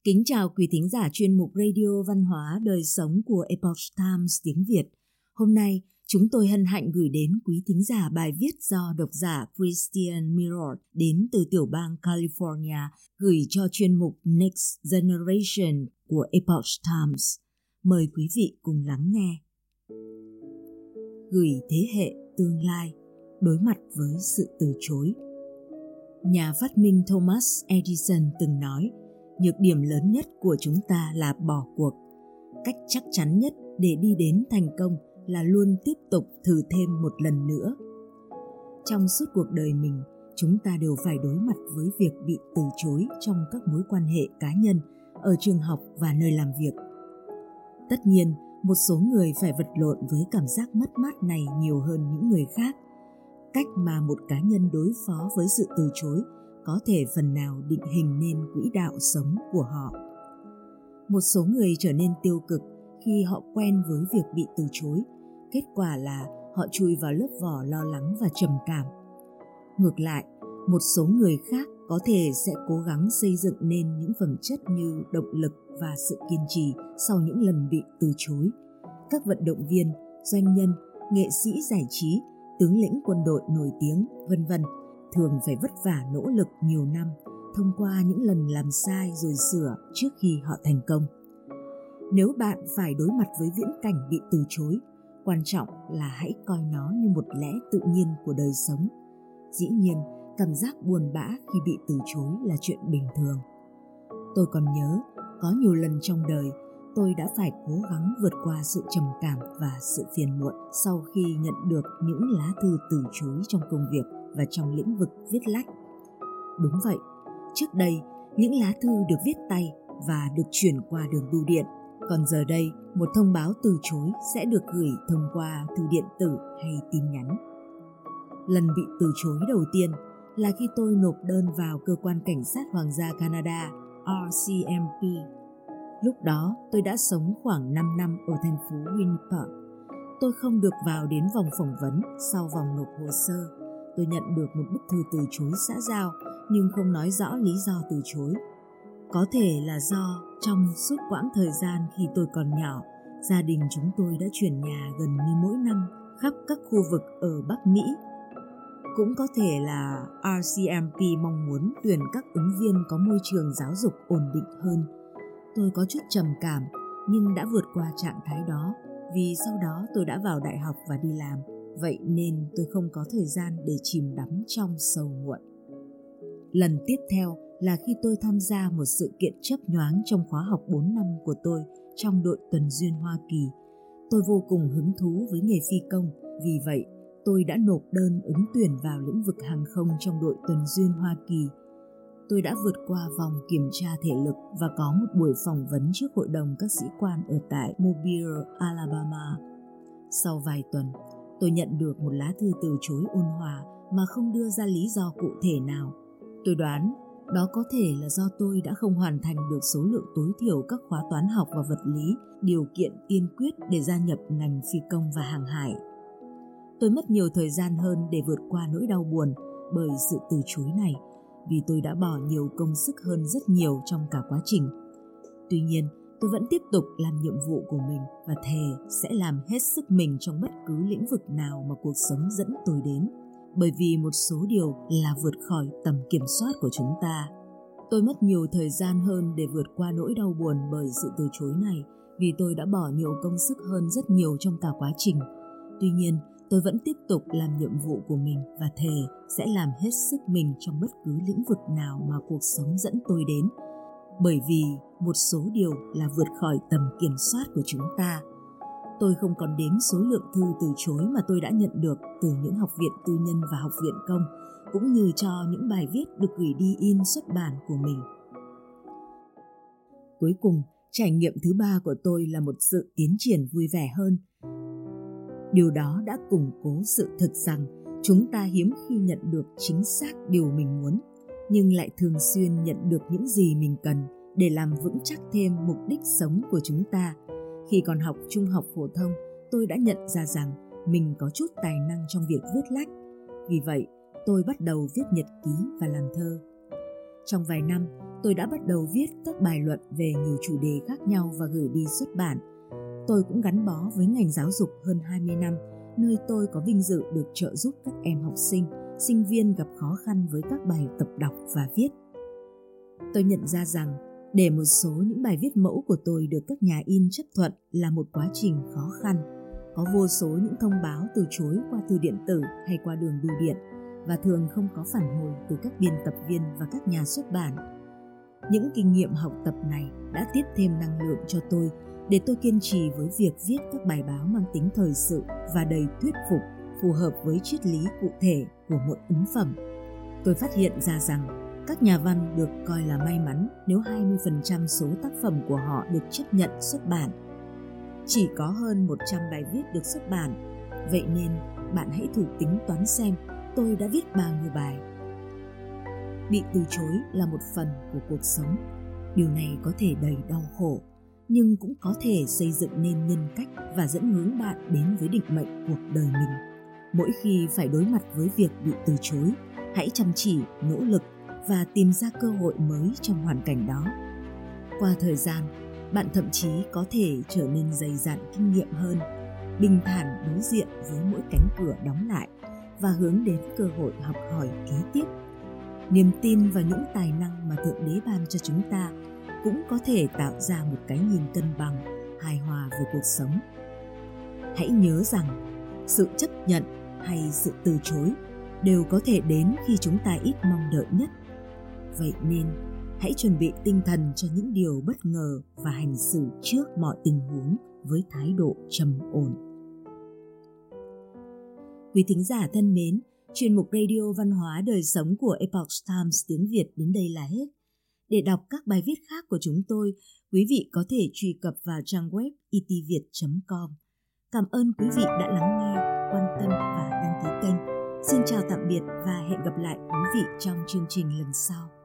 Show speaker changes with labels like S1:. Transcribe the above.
S1: Kính chào quý thính giả chuyên mục Radio Văn hóa Đời sống của Epoch Times tiếng Việt. Hôm nay, chúng tôi hân hạnh gửi đến quý thính giả bài viết do độc giả Christian Mirror đến từ tiểu bang California gửi cho chuyên mục Next Generation của Epoch Times. Mời quý vị cùng lắng nghe. Gửi thế hệ tương lai, đối mặt với sự từ chối. Nhà phát minh Thomas Edison từng nói, nhược điểm lớn nhất của chúng ta là bỏ cuộc. Cách chắc chắn nhất để đi đến thành công là luôn tiếp tục thử thêm một lần nữa. Trong suốt cuộc đời mình, chúng ta đều phải đối mặt với việc bị từ chối trong các mối quan hệ cá nhân, ở trường học và nơi làm việc. Tất nhiên, một số người phải vật lộn với cảm giác mất mát này nhiều hơn những người khác. Cách mà một cá nhân đối phó với sự từ chối có thể phần nào định hình nên quỹ đạo sống của họ. Một số người trở nên tiêu cực khi họ quen với việc bị từ chối. Kết quả là họ chui vào lớp vỏ lo lắng và trầm cảm. Ngược lại, một số người khác có thể sẽ cố gắng xây dựng nên những phẩm chất như động lực và sự kiên trì sau những lần bị từ chối. Các vận động viên, doanh nhân, nghệ sĩ giải trí, tướng lĩnh quân đội nổi tiếng, v.v. thường phải vất vả nỗ lực nhiều năm thông qua những lần làm sai rồi sửa trước khi họ thành công. Nếu bạn phải đối mặt với viễn cảnh bị từ chối, quan trọng là hãy coi nó như một lẽ tự nhiên của đời sống. Dĩ nhiên, cảm giác buồn bã khi bị từ chối là chuyện bình thường. Tôi còn nhớ, có nhiều lần trong đời, tôi đã phải cố gắng vượt qua sự trầm cảm và sự phiền muộn sau khi nhận được những lá thư từ chối trong công việc và trong lĩnh vực viết lách. Đúng vậy, trước đây, những lá thư được viết tay và được chuyển qua đường bưu điện, còn giờ đây, một thông báo từ chối sẽ được gửi thông qua thư điện tử hay tin nhắn. Lần bị từ chối đầu tiên là khi tôi nộp đơn vào cơ quan cảnh sát Hoàng gia Canada, RCMP. Lúc đó, tôi đã sống khoảng 5 năm ở thành phố Winnipeg. Tôi không được vào đến vòng phỏng vấn sau vòng nộp hồ sơ. Tôi nhận được một bức thư từ chối xã giao nhưng không nói rõ lý do từ chối. Có thể là do trong suốt quãng thời gian khi tôi còn nhỏ, gia đình chúng tôi đã chuyển nhà gần như mỗi năm khắp các khu vực ở Bắc Mỹ. Cũng có thể là RCMP mong muốn tuyển các ứng viên có môi trường giáo dục ổn định hơn. Tôi có chút trầm cảm nhưng đã vượt qua trạng thái đó vì sau đó tôi đã vào đại học và đi làm. Vậy nên tôi không có thời gian để chìm đắm trong sầu muộn. Lần tiếp theo là khi tôi tham gia một sự kiện chớp nhoáng trong khóa học 4 năm của tôi trong đội tuần duyên Hoa Kỳ. Tôi vô cùng hứng thú với nghề phi công, vì vậy tôi đã nộp đơn ứng tuyển vào lĩnh vực hàng không trong đội tuần duyên Hoa Kỳ. Tôi đã vượt qua vòng kiểm tra thể lực và có một buổi phỏng vấn trước hội đồng các sĩ quan ở tại Mobile, Alabama. Sau vài tuần, tôi nhận được một lá thư từ chối ôn hòa mà không đưa ra lý do cụ thể nào. Tôi đoán đó có thể là do tôi đã không hoàn thành được số lượng tối thiểu các khóa toán học và vật lý, điều kiện tiên quyết để gia nhập ngành phi công và hàng hải. Tôi mất nhiều thời gian hơn để vượt qua nỗi đau buồn bởi sự từ chối này, vì tôi đã bỏ nhiều công sức hơn rất nhiều trong cả quá trình. Tuy nhiên, tôi vẫn tiếp tục làm nhiệm vụ của mình và thề sẽ làm hết sức mình trong bất cứ lĩnh vực nào mà cuộc sống dẫn tôi đến, bởi vì một số điều là vượt khỏi tầm kiểm soát của chúng ta. Tôi mất nhiều thời gian hơn để vượt qua nỗi đau buồn bởi sự từ chối này, vì tôi đã bỏ nhiều công sức hơn rất nhiều trong cả quá trình. Tuy nhiên, tôi vẫn tiếp tục làm nhiệm vụ của mình và thề sẽ làm hết sức mình trong bất cứ lĩnh vực nào mà cuộc sống dẫn tôi đến, bởi vì một số điều là vượt khỏi tầm kiểm soát của chúng ta. Tôi không còn đếm số lượng thư từ chối mà tôi đã nhận được từ những học viện tư nhân và học viện công, cũng như cho những bài viết được gửi đi in xuất bản của mình. Cuối cùng, trải nghiệm thứ 3 của tôi là một sự tiến triển vui vẻ hơn. Điều đó đã củng cố sự thực rằng chúng ta hiếm khi nhận được chính xác điều mình muốn, nhưng lại thường xuyên nhận được những gì mình cần để làm vững chắc thêm mục đích sống của chúng ta. Khi còn học trung học phổ thông, tôi đã nhận ra rằng mình có chút tài năng trong việc viết lách. Vì vậy, tôi bắt đầu viết nhật ký và làm thơ. Trong vài năm, tôi đã bắt đầu viết các bài luận về nhiều chủ đề khác nhau và gửi đi xuất bản. Tôi cũng gắn bó với ngành giáo dục hơn 20 năm, nơi tôi có vinh dự được trợ giúp các em học sinh, sinh viên gặp khó khăn với các bài tập đọc và viết. Tôi nhận ra rằng để một số những bài viết mẫu của tôi được các nhà in chấp thuận là một quá trình khó khăn. Có vô số những thông báo từ chối qua thư điện tử hay qua đường bưu điện và thường không có phản hồi từ các biên tập viên và các nhà xuất bản. Những kinh nghiệm học tập này đã tiếp thêm năng lượng cho tôi để tôi kiên trì với việc viết các bài báo mang tính thời sự và đầy thuyết phục, phù hợp với triết lý cụ thể của một ấn phẩm. Tôi phát hiện ra rằng các nhà văn được coi là may mắn nếu 20% số tác phẩm của họ được chấp nhận xuất bản. Chỉ có hơn 100 bài viết được xuất bản, vậy nên bạn hãy thử tính toán xem tôi đã viết bao nhiêu bài. Bị từ chối là một phần của cuộc sống. Điều này có thể đầy đau khổ, nhưng cũng có thể xây dựng nên nhân cách và dẫn hướng bạn đến với định mệnh cuộc đời mình. Mỗi khi phải đối mặt với việc bị từ chối, hãy chăm chỉ, nỗ lực và tìm ra cơ hội mới trong hoàn cảnh đó. Qua thời gian, bạn thậm chí có thể trở nên dày dặn kinh nghiệm hơn, bình thản đối diện với mỗi cánh cửa đóng lại và hướng đến cơ hội học hỏi kế tiếp. Niềm tin vào những tài năng mà Thượng Đế ban cho chúng ta cũng có thể tạo ra một cái nhìn cân bằng, hài hòa về cuộc sống. Hãy nhớ rằng sự chấp nhận hay sự từ chối đều có thể đến khi chúng ta ít mong đợi nhất. Vậy nên, hãy chuẩn bị tinh thần cho những điều bất ngờ và hành xử trước mọi tình huống với thái độ trầm ổn. Quý thính giả thân mến, chuyên mục Radio Văn hóa Đời Sống của Epoch Times tiếng Việt đến đây là hết. Để đọc các bài viết khác của chúng tôi, quý vị có thể truy cập vào trang web itviet.com. Cảm ơn quý vị đã lắng nghe, quan tâm và đăng ký kênh. Xin chào tạm biệt và hẹn gặp lại quý vị trong chương trình lần sau.